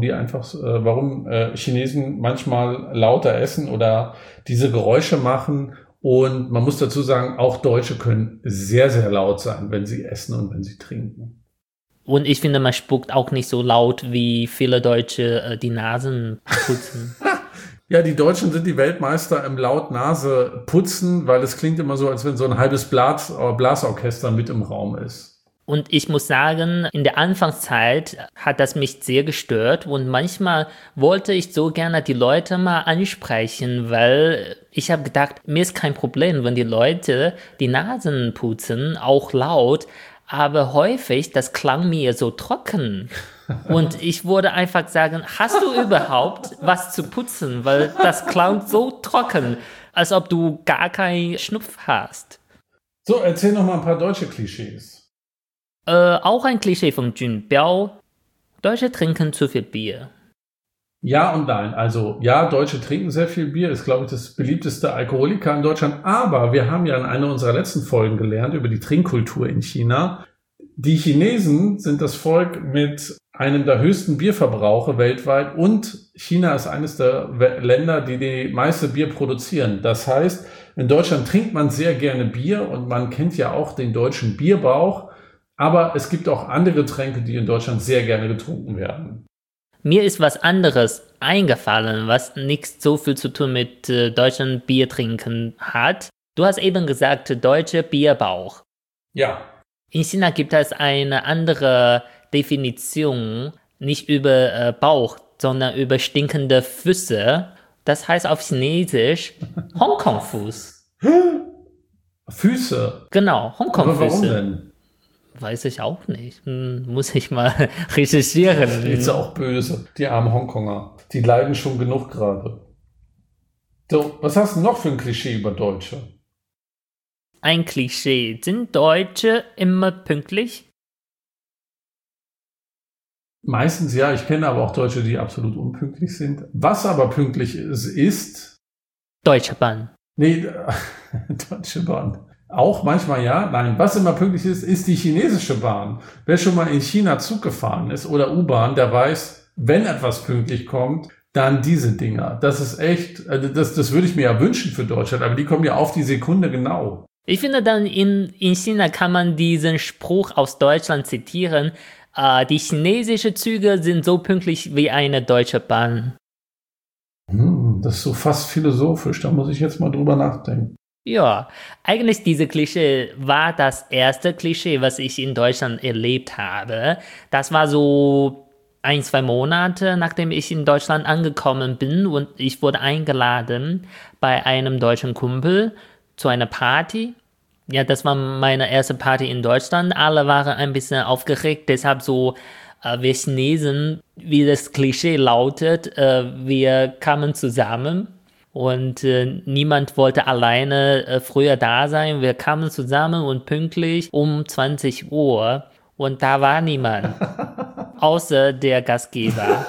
Chinesen manchmal lauter essen oder diese Geräusche machen. Und man muss dazu sagen, auch Deutsche können sehr, sehr laut sein, wenn sie essen und wenn sie trinken. Und ich finde, man spuckt auch nicht so laut, wie viele Deutsche die Nasen putzen. Ja, die Deutschen sind die Weltmeister im laut Nase putzen, weil es klingt immer so, als wenn so ein halbes Blasorchester mit im Raum ist. Und ich muss sagen, in der Anfangszeit hat das mich sehr gestört und manchmal wollte ich so gerne die Leute mal ansprechen, weil ich habe gedacht, mir ist kein Problem, wenn die Leute die Nasen putzen, auch laut, aber häufig, das klang mir so trocken. Und ich würde einfach sagen, hast du überhaupt was zu putzen? Weil das klang so trocken, als ob du gar keinen Schnupf hast. So, erzähl noch mal ein paar deutsche Klischees. Auch ein Klischee von Jun Biao. Deutsche trinken zu viel Bier. Ja und nein. Also ja, Deutsche trinken sehr viel Bier, ist, glaube ich, das beliebteste Alkoholiker in Deutschland. Aber wir haben ja in einer unserer letzten Folgen gelernt über die Trinkkultur in China. Die Chinesen sind das Volk mit einem der höchsten Bierverbrauche weltweit und China ist eines der Länder, die meiste Bier produzieren. Das heißt, in Deutschland trinkt man sehr gerne Bier und man kennt ja auch den deutschen Bierbauch. Aber es gibt auch andere Tränke, die in Deutschland sehr gerne getrunken werden. Mir ist was anderes eingefallen, was nichts so viel zu tun mit Deutschland Bier trinken hat. Du hast eben gesagt, deutsche Bierbauch. Ja. In China gibt es eine andere Definition, nicht über Bauch, sondern über stinkende Füße. Das heißt auf Chinesisch Hongkong-Fuß. Füße? Genau, Hongkong-Füße. Aber warum denn? Weiß ich auch nicht. Muss ich mal recherchieren. Ist auch böse, die armen Hongkonger. Die leiden schon genug gerade. So, was hast du noch für ein Klischee über Deutsche? Ein Klischee. Sind Deutsche immer pünktlich? Meistens ja. Ich kenne aber auch Deutsche, die absolut unpünktlich sind. Was aber pünktlich ist... Deutsche Bahn. Nee, Deutsche Bahn. Auch manchmal ja. Nein, was immer pünktlich ist die chinesische Bahn. Wer schon mal in China Zug gefahren ist oder U-Bahn, der weiß, wenn etwas pünktlich kommt, dann diese Dinger. Das ist echt, das würde ich mir ja wünschen für Deutschland, aber die kommen ja auf die Sekunde genau. Ich finde dann in China kann man diesen Spruch aus Deutschland zitieren. Die chinesischen Züge sind so pünktlich wie eine deutsche Bahn. Das ist so fast philosophisch, da muss ich jetzt mal drüber nachdenken. Ja, eigentlich diese Klischee war das erste Klischee, was ich in Deutschland erlebt habe. Das war so 1-2 Monate, nachdem ich in Deutschland angekommen bin und ich wurde eingeladen bei einem deutschen Kumpel zu einer Party. Ja, das war meine erste Party in Deutschland. Alle waren ein bisschen aufgeregt, deshalb so, wir Chinesen, wie das Klischee lautet, wir kamen zusammen. Und niemand wollte alleine früher da sein. Wir kamen zusammen und pünktlich um 20 Uhr. Und da war niemand, außer der Gastgeber.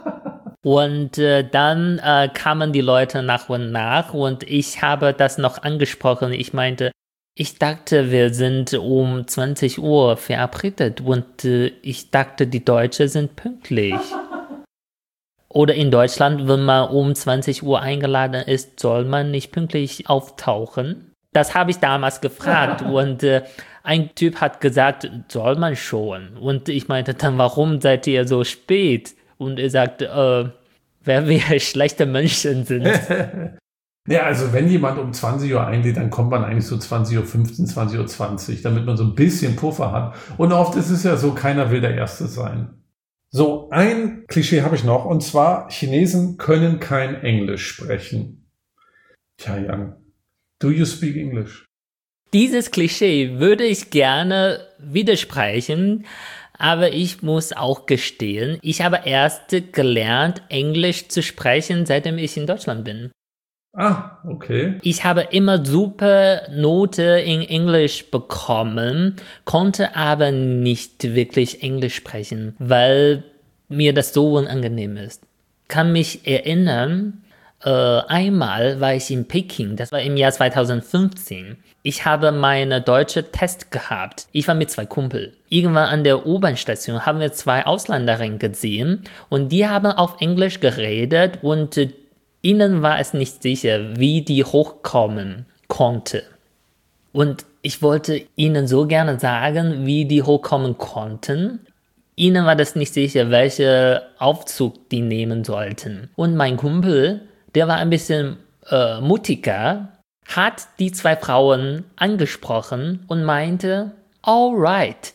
Und dann kamen die Leute nach und nach. Und ich habe das noch angesprochen. Ich meinte, ich dachte, wir sind um 20 Uhr verabredet. Und ich dachte, die Deutschen sind pünktlich. Oder in Deutschland, wenn man um 20 Uhr eingeladen ist, soll man nicht pünktlich auftauchen? Das habe ich damals gefragt und ein Typ hat gesagt, soll man schon. Und ich meinte dann, warum seid ihr so spät? Und er sagte, wer wir schlechte Menschen sind. Ja, also wenn jemand um 20 Uhr einlädt, dann kommt man eigentlich so 20:15 Uhr, 20:20 Uhr, damit man so ein bisschen Puffer hat. Und oft ist es ja so, keiner will der Erste sein. So, ein Klischee habe ich noch, und zwar, Chinesen können kein Englisch sprechen. Tja, Jan, do you speak English? Dieses Klischee würde ich gerne widersprechen, aber ich muss auch gestehen, ich habe erst gelernt, Englisch zu sprechen, seitdem ich in Deutschland bin. Ah, okay. Ich habe immer super Note in Englisch bekommen, konnte aber nicht wirklich Englisch sprechen, weil mir das so unangenehm ist. Kann mich erinnern, Einmal war ich in Peking, das war im Jahr 2015. Ich habe meine deutsche Test gehabt. Ich war mit 2 Kumpel. Irgendwann an der U-Bahn-Station haben wir 2 Ausländerinnen gesehen und die haben auf Englisch geredet und ihnen war es nicht sicher, wie die hochkommen konnte. Und ich wollte ihnen so gerne sagen, wie die hochkommen konnten. Ihnen war das nicht sicher, welchen Aufzug die nehmen sollten. Und mein Kumpel, der war ein bisschen mutiger, hat die 2 Frauen angesprochen und meinte, alright.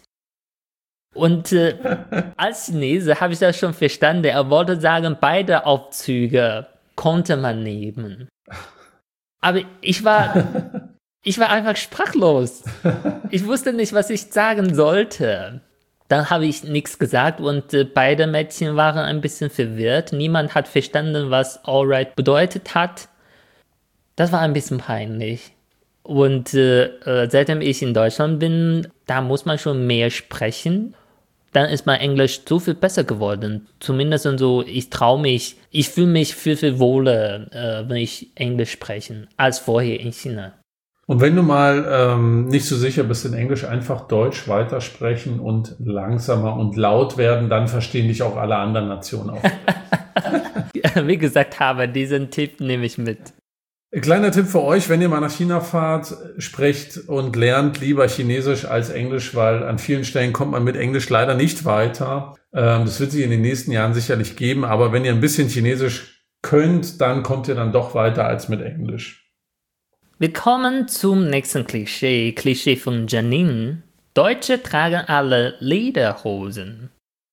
Und als Chinese habe ich das schon verstanden. Er wollte sagen, beide Aufzüge konnte man nehmen. Aber ich war einfach sprachlos. Ich wusste nicht, was ich sagen sollte. Dann habe ich nichts gesagt und beide Mädchen waren ein bisschen verwirrt. Niemand hat verstanden, was alright bedeutet hat. Das war ein bisschen peinlich. Und seitdem ich in Deutschland bin, da muss man schon mehr sprechen. Dann ist mein Englisch so viel besser geworden. Zumindest so, ich fühle mich viel wohler, wenn ich Englisch spreche, als vorher in China. Und wenn du mal nicht so sicher bist in Englisch, einfach Deutsch weitersprechen und langsamer und laut werden, dann verstehen dich auch alle anderen Nationen auch. Wie gesagt habe, diesen Tipp nehme ich mit. Kleiner Tipp für euch, wenn ihr mal nach China fahrt, sprecht und lernt lieber Chinesisch als Englisch, weil an vielen Stellen kommt man mit Englisch leider nicht weiter. Das wird sich in den nächsten Jahren sicherlich geben, aber wenn ihr ein bisschen Chinesisch könnt, dann kommt ihr dann doch weiter als mit Englisch. Wir kommen zum nächsten Klischee. Klischee von Janine. Deutsche tragen alle Lederhosen.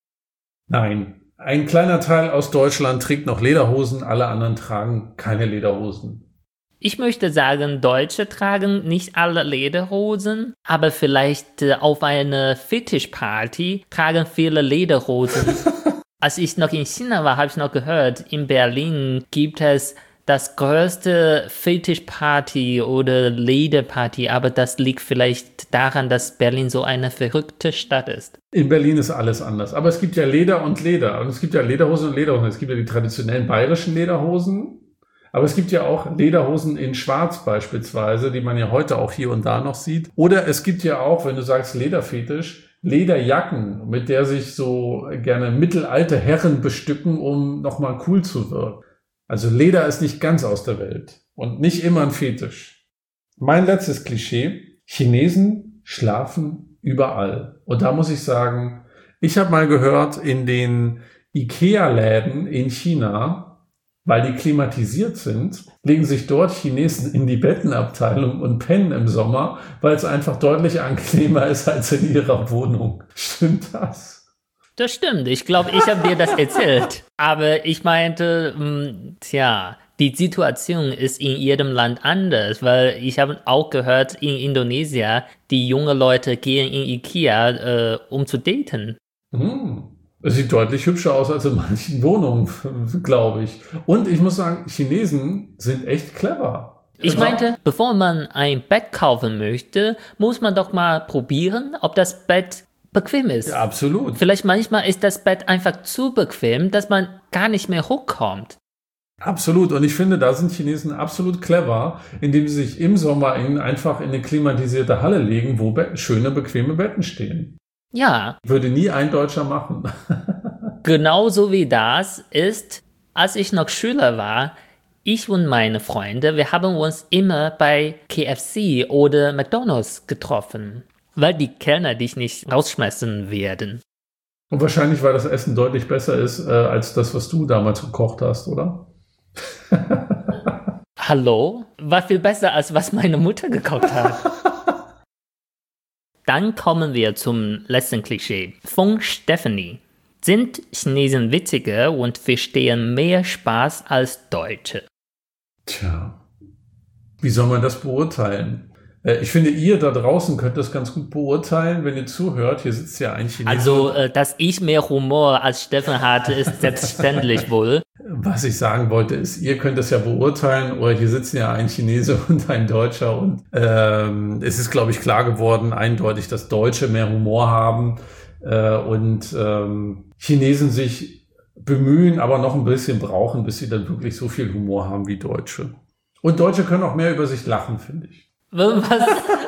Nein, ein kleiner Teil aus Deutschland trägt noch Lederhosen, alle anderen tragen keine Lederhosen. Ich möchte sagen, Deutsche tragen nicht alle Lederhosen, aber vielleicht auf einer Fetischparty tragen viele Lederhosen. Als ich noch in China war, habe ich noch gehört, in Berlin gibt es das größte Fetischparty oder Lederparty, aber das liegt vielleicht daran, dass Berlin so eine verrückte Stadt ist. In Berlin ist alles anders, aber es gibt ja Leder und Leder und es gibt ja Lederhosen und Lederhosen. Es gibt ja die traditionellen bayerischen Lederhosen, aber es gibt ja auch Lederhosen in Schwarz beispielsweise, die man ja heute auch hier und da noch sieht. Oder es gibt ja auch, wenn du sagst Lederfetisch, Lederjacken, mit der sich so gerne mittelalte Herren bestücken, um nochmal cool zu wirken. Also Leder ist nicht ganz aus der Welt und nicht immer ein Fetisch. Mein letztes Klischee, Chinesen schlafen überall. Und da muss ich sagen, ich habe mal gehört, in den Ikea-Läden in China, weil die klimatisiert sind, legen sich dort Chinesen in die Bettenabteilung und pennen im Sommer, weil es einfach deutlich angenehmer ist als in ihrer Wohnung. Stimmt das? Das stimmt. Ich glaube, ich habe dir das erzählt. Aber ich meinte, die Situation ist in jedem Land anders, weil ich habe auch gehört, in Indonesien, die jungen Leute gehen in Ikea, um zu daten. Es sieht deutlich hübscher aus als in manchen Wohnungen, glaube ich. Und ich muss sagen, Chinesen sind echt clever. Ich meinte, bevor man ein Bett kaufen möchte, muss man doch mal probieren, ob das Bett bequem ist. Ja, absolut. Vielleicht manchmal ist das Bett einfach zu bequem, dass man gar nicht mehr hochkommt. Absolut. Und ich finde, da sind Chinesen absolut clever, indem sie sich im Sommer einfach in eine klimatisierte Halle legen, wo schöne, bequeme Betten stehen. Ja. Würde nie ein Deutscher machen. Genauso wie das ist, als ich noch Schüler war, ich und meine Freunde, wir haben uns immer bei KFC oder McDonald's getroffen, weil die Kellner dich nicht rausschmeißen werden. Und wahrscheinlich, weil das Essen deutlich besser ist, als das, was du damals gekocht hast, oder? Hallo? War viel besser, als was meine Mutter gekocht hat. Dann kommen wir zum letzten Klischee. Von Stephanie. Sind Chinesen witziger und verstehen mehr Spaß als Deutsche? Tja, wie soll man das beurteilen? Ich finde, ihr da draußen könnt das ganz gut beurteilen, wenn ihr zuhört. Hier sitzt ja ein Chinese. Also, dass ich mehr Humor als Steffen hatte, ist selbstverständlich wohl. Was ich sagen wollte, ist, ihr könnt das ja beurteilen, oder hier sitzen ja ein Chinese und ein Deutscher und es ist, glaube ich, klar geworden, eindeutig, dass Deutsche mehr Humor haben und Chinesen sich bemühen, aber noch ein bisschen brauchen, bis sie dann wirklich so viel Humor haben wie Deutsche. Und Deutsche können auch mehr über sich lachen, finde ich. Was?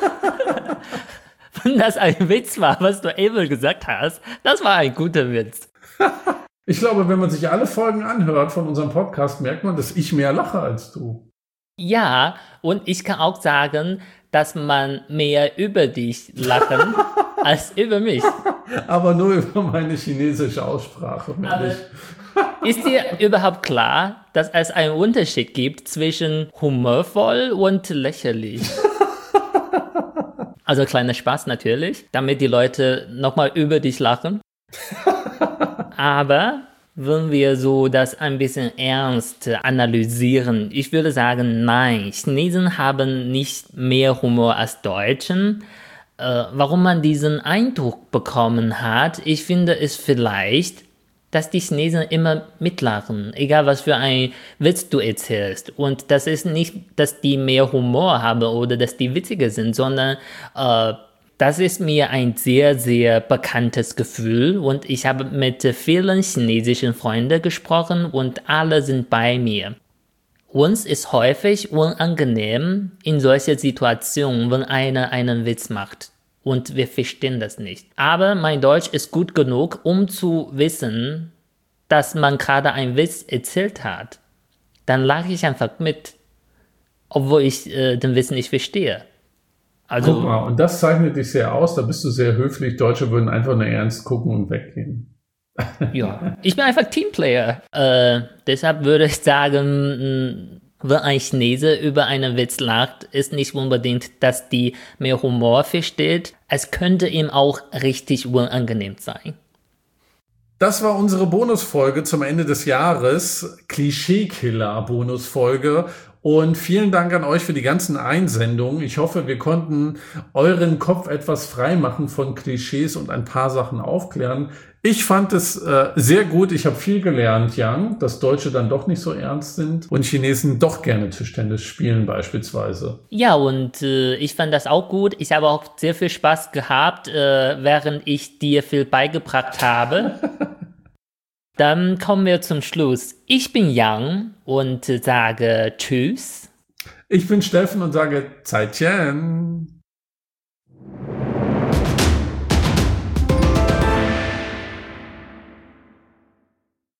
Wenn das ein Witz war, was du eben gesagt hast, das war ein guter Witz. Ich glaube, wenn man sich alle Folgen anhört von unserem Podcast, merkt man, dass ich mehr lache als du. Ja, und ich kann auch sagen, dass man mehr über dich lachen als über mich. Aber nur über meine chinesische Aussprache. Ist dir überhaupt klar, dass es einen Unterschied gibt zwischen humorvoll und lächerlich? Also kleiner Spaß natürlich, damit die Leute nochmal über dich lachen. Aber wenn wir so das ein bisschen ernst analysieren, ich würde sagen, nein, Chinesen haben nicht mehr Humor als Deutschen. Warum man diesen Eindruck bekommen hat, ich finde es vielleicht, dass die Chinesen immer mitlachen, egal was für ein Witz du erzählst. Und das ist nicht, dass die mehr Humor haben oder dass die witziger sind, sondern das ist mir ein sehr, sehr bekanntes Gefühl. Und ich habe mit vielen chinesischen Freunden gesprochen und alle sind bei mir. Uns ist häufig unangenehm in solchen Situationen, wenn einer einen Witz macht. Und wir verstehen das nicht. Aber mein Deutsch ist gut genug, um zu wissen, dass man gerade einen Witz erzählt hat. Dann lache ich einfach mit, obwohl ich den Witz nicht verstehe. Also, guck mal, und das zeichnet dich sehr aus, da bist du sehr höflich. Deutsche würden einfach nur ernst gucken und weggehen. Ja, ich bin einfach Teamplayer. Deshalb würde ich sagen, wenn ein Chinese über einen Witz lacht, ist nicht unbedingt, dass die mehr Humor versteht. Es könnte ihm auch richtig unangenehm sein. Das war unsere Bonusfolge zum Ende des Jahres. Klischee-Killer-Bonusfolge. Und vielen Dank an euch für die ganzen Einsendungen. Ich hoffe, wir konnten euren Kopf etwas frei machen von Klischees und ein paar Sachen aufklären. Ich fand es sehr gut. Ich habe viel gelernt, Yang, dass Deutsche dann doch nicht so ernst sind und Chinesen doch gerne Tischtennis spielen beispielsweise. Ja, und ich fand das auch gut. Ich habe auch sehr viel Spaß gehabt, während ich dir viel beigebracht habe. Dann kommen wir zum Schluss. Ich bin Yang und sage Tschüss. Ich bin Steffen und sage Zaijian.